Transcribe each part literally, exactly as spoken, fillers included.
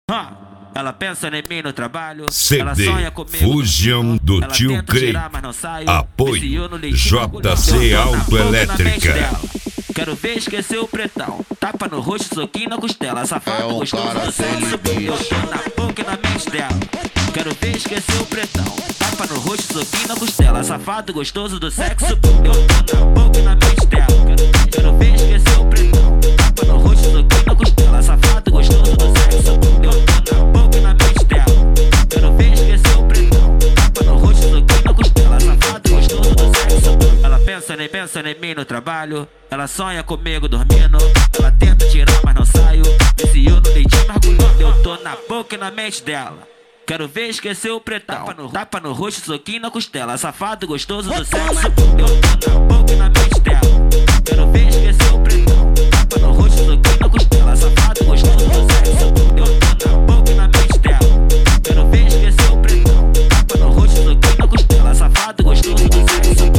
Ah, ela pensa em mim no trabalho. C Ela D sonha comigo. Fusion do Ela Tio tenta Crei. tirar, mas não saio. Apoio Viciou no leitinho, J C eu tô na boca e na mente Autoelétrica. dela. Quero ver esquecer o pretão. Tapa no rosto, soquinho na costela. Safado, É um gostoso cara do sem sexo. limite. Eu tô na boca e na mente dela. Quero ver esquecer o pretão. Tapa no rosto, soquinho na costela. Safado, gostoso do sexo. Eu tô na boca e na mente dela. Quero, quero ver esquecer o pretão. Tapa no rosto, soquinho na costela. Safado, gostoso do sexo. Eu tô na boca e na mente dela. Quero ver esquecer o pretão. Tapa no rosto, soquinho na costela. Safado, gostoso do sexo. Ela pensa nem pensa em mim no trabalho. Ela sonha comigo dormindo. Ela tenta tirar, mas não saio. Viciou no leitinho, mergulhando. Eu tô na boca e na mente dela. Quero ver esquecer o pretão. Tapa no, tapa no rosto, soquinho na costela. Safado, gostoso do sexo. Eu tô na boca e na mente dela. Quero ver esquecer o pretão. Tapa no rosto, soquinho na costela. Safado, gostoso do sexo. Eu tô na boca e na mente dela. Quero ver esquecer o pretão. Tapa no rosto, soquinho na costela. Safado, gostoso do sexo.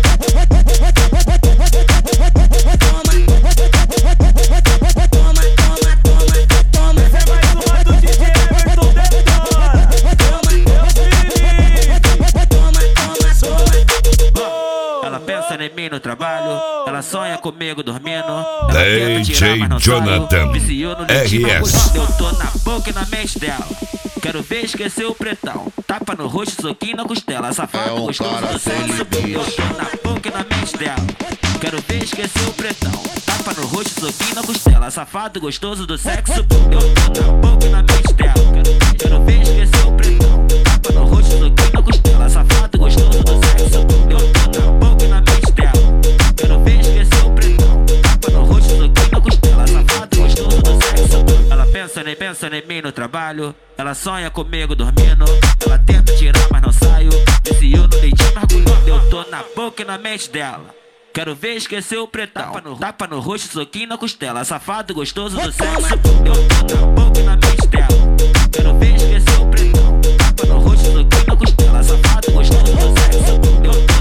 Ela pensa em mim no trabalho. Ela sonha comigo dormindo. Ela tenta tirar, mas não Jonathan, saio. Viciou no leitinho, R S. mergulhando. Eu tô na boca e na mente dela. Quero ver esquecer o pretão. Tapa no rosto, soquinho na costela. Safado, É um gostoso cara do sem sexo. limite. Eu tô na boca e na mente dela. Quero ver esquecer o pretão. Tapa no rosto, soquinho na costela. Safado, gostoso do sexo. Eu tô na boca e na mente dela. Quero, quero ver esquecer o pretão. Tapa no rosto, soquinho na costela. Safado, gostoso do sexo. Eu tô na boca e na mente dela. Quero ver esquecer o pretão. Tapa no rosto, soquinho na costela. Safado, gostoso do sexo. Ela pensa nem pensa em mim no trabalho. Ela sonha comigo dormindo. Ela tenta tirar, mas não saio. Viciou no leitinho, mergulhando. Eu tô na boca e na mente dela. Quero ver esquecer o pretão. Tapa no, tapa no rosto, soquinho na costela. Safado, gostoso do sexo. Eu tô na boca e na mente dela. Quero ver esquecer o pretão. Tapa no rosto, soquinho na costela. Safado, gostoso do sexo. Eu